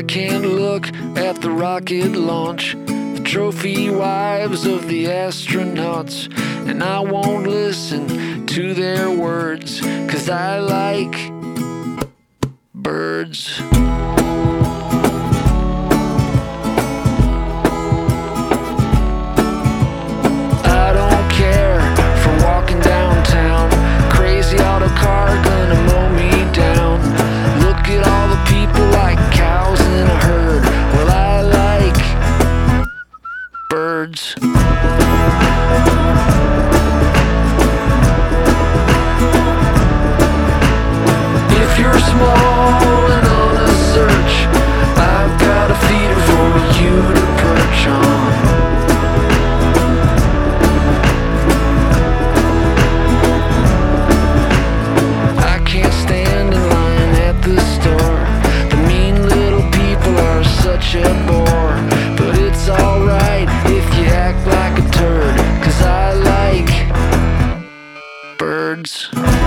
can't look at the rocket launch, the trophy wives of the astronauts, and I won't listen to their words, 'cause I like birds. I don't care for walking downtown, crazy auto car gonna mow me down. Look at all the people like cows in a herd. Well, I like birds. If you're small and on a search, I've got a feeder for you to perch on. I can't stand in line at the store. The mean little people are such a bore. But it's alright if you act like a turd, 'cause I like birds.